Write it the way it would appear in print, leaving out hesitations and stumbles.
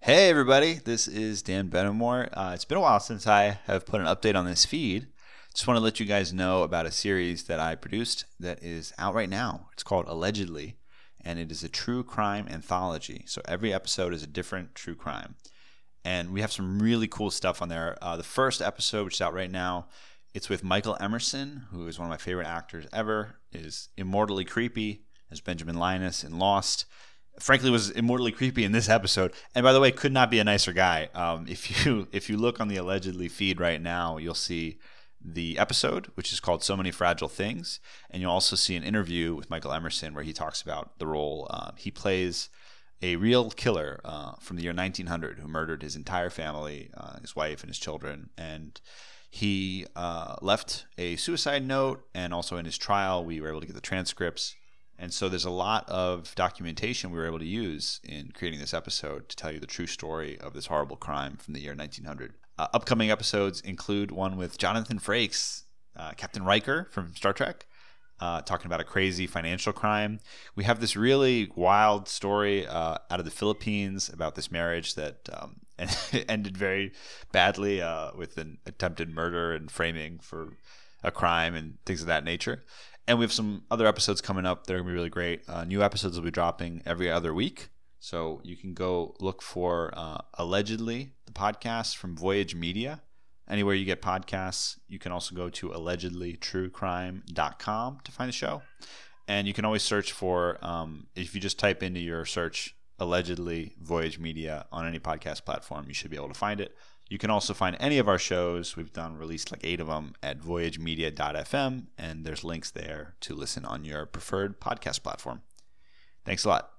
Hey everybody, this is Dan Benamore. It's been a while since I have put an update on this feed. Just want to let you guys know about a series that I produced that is out right now. It's called Allegedly, and it is a true crime anthology. So every episode is a different true crime. And we have some really cool stuff on there. The first episode, which is out right now, it's with Michael Emerson, who is one of my favorite actors ever, is immortally creepy as Benjamin Linus in Lost. Frankly, was immortally creepy in this episode, and by the way, could not be a nicer guy. If you look on the Allegedly feed right now, you'll see the episode, which is called "So Many Fragile Things," and you'll also see an interview with Michael Emerson where he talks about the role. He plays a real killer from the year 1900 who murdered his entire family, his wife and his children, and he left a suicide note. And also in his trial, we were able to get the transcripts. And so there's a lot of documentation we were able to use in creating this episode to tell you the true story of this horrible crime from the year 1900. Upcoming episodes include one with Jonathan Frakes, Captain Riker from Star Trek, talking about a crazy financial crime. We have this really wild story out of the Philippines about this marriage that ended very badly with an attempted murder and framing for a crime and things of that nature. And we have some other episodes coming up that are going to be really great. New episodes will be dropping every other week. So you can go look for Allegedly, the podcast from Voyage Media. Anywhere you get podcasts. You can also go to allegedlytruecrime.com to find the show. And you can always search for, if you just type into your search Allegedly Voyage Media on any podcast platform, you should be able to find it. You can also find any of our shows. We've released like 8 of them at voyagemedia.fm, and there's links there to listen on your preferred podcast platform. Thanks a lot.